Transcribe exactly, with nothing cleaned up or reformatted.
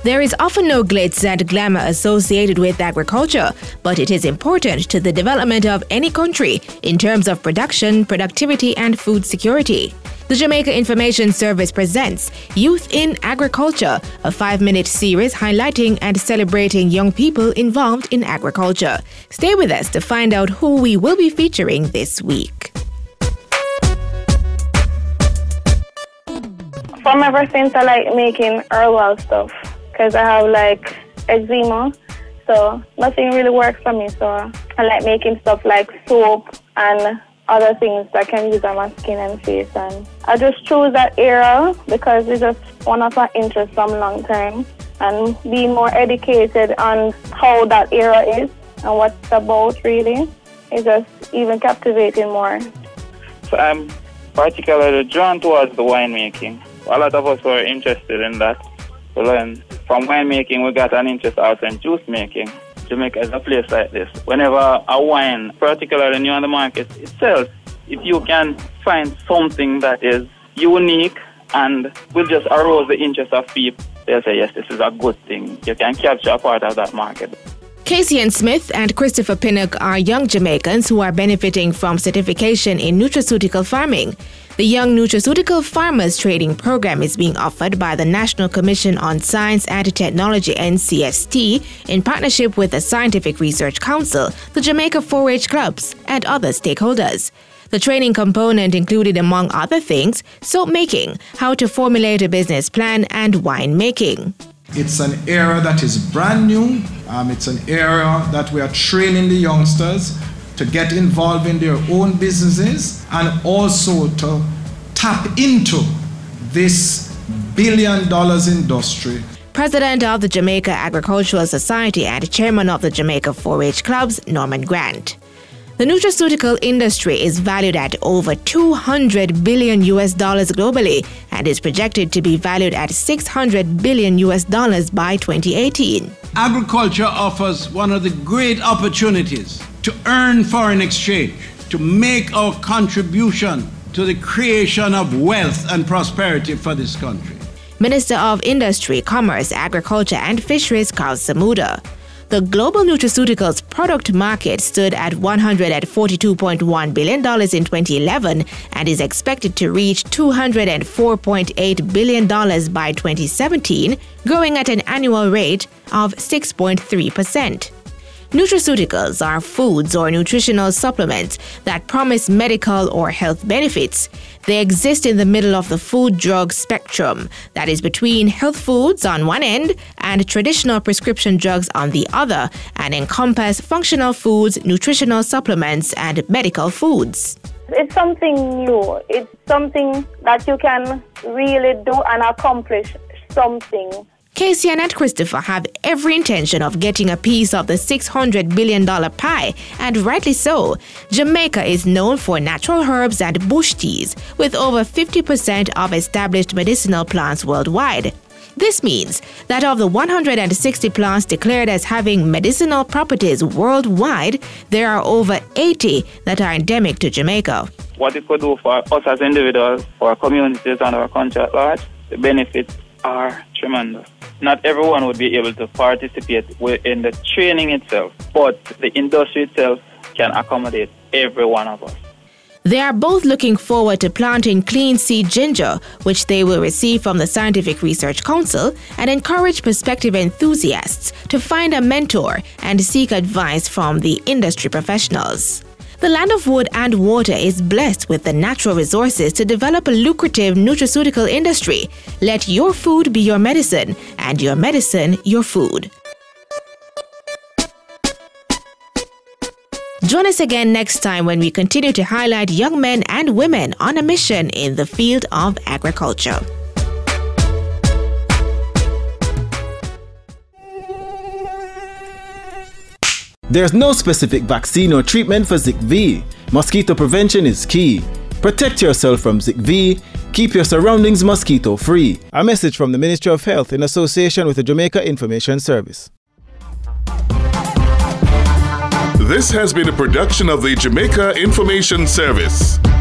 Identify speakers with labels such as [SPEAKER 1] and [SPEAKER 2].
[SPEAKER 1] There is often no glitz and glamour associated with agriculture, but it is important to the development of any country in terms of production, productivity, and food security. The Jamaica Information Service presents Youth in Agriculture, a five-minute series highlighting and celebrating young people involved in agriculture. Stay with us to find out who we will be featuring this week.
[SPEAKER 2] From ever since I like making herbal stuff, because I have like eczema, so nothing really works for me. So I like making stuff like soap and other things that I can use on my skin and face. And I just chose that area because it's just one of my interests from a long time. And being more educated on how that area is and what it's about really is just even captivating more.
[SPEAKER 3] So I'm particularly drawn towards the winemaking. A lot of us were interested in that. So learn from winemaking, we got an interest also in juice making. Jamaica is a place like this. Whenever a wine, particularly new on the market itself, if you can find something that is unique and will just arouse the interest of people, they'll say, yes, this is a good thing. You can capture a part of that market.
[SPEAKER 1] Casey Smith and Christopher Pinnock are young Jamaicans who are benefiting from certification in nutraceutical farming. The Young Nutraceutical Farmers Training Program is being offered by the National Commission on Science and Technology N C S T in partnership with the Scientific Research Council, the Jamaica four H clubs, and other stakeholders. The training component included, among other things, soap making, how to formulate a business plan, and wine making.
[SPEAKER 4] It's an area that is brand new. Um, it's an area that we are training the youngsters to get involved in their own businesses and also to tap into this billion dollars industry.
[SPEAKER 1] President of the Jamaica Agricultural Society and chairman of the Jamaica four H clubs, Norman Grant. The nutraceutical industry is valued at over two hundred billion U S dollars globally and is projected to be valued at six hundred billion U S dollars by twenty eighteen.
[SPEAKER 5] Agriculture offers one of the great opportunities to earn foreign exchange, to make our contribution to the creation of wealth and prosperity for this country.
[SPEAKER 1] Minister of Industry, Commerce, Agriculture and Fisheries, Carl Samuda. The global nutraceuticals product market stood at one hundred forty-two point one billion dollars in twenty eleven and is expected to reach two hundred four point eight billion dollars by twenty seventeen, growing at an annual rate of six point three percent. Nutraceuticals are foods or nutritional supplements that promise medical or health benefits. They exist in the middle of the food-drug spectrum, that is between health foods on one end and traditional prescription drugs on the other, and encompass functional foods, nutritional supplements, and medical foods.
[SPEAKER 2] It's something new. It's something that you can really do and accomplish something.
[SPEAKER 1] Casey and Christopher have every intention of getting a piece of the six hundred billion dollars pie, and rightly so. Jamaica is known for natural herbs and bush teas, with over fifty percent of established medicinal plants worldwide. This means that of the one hundred sixty plants declared as having medicinal properties worldwide, there are over eighty that are endemic to Jamaica.
[SPEAKER 3] What it could do for us as individuals, for our communities and our country at large, the benefits are tremendous. Not everyone would be able to participate in the training itself, but the industry itself can accommodate every one of us.
[SPEAKER 1] They are both looking forward to planting clean seed ginger, which they will receive from the Scientific Research Council, and encourage prospective enthusiasts to find a mentor and seek advice from the industry professionals. The land of wood and water is blessed with the natural resources to develop a lucrative nutraceutical industry. Let your food be your medicine, and your medicine your food. Join us again next time when we continue to highlight young men and women on a mission in the field of agriculture.
[SPEAKER 6] There's no specific vaccine or treatment for Zika V. Mosquito prevention is key. Protect yourself from Zika V. Keep your surroundings mosquito-free. A message from the Ministry of Health in association with the Jamaica Information Service.
[SPEAKER 7] This has been a production of the Jamaica Information Service.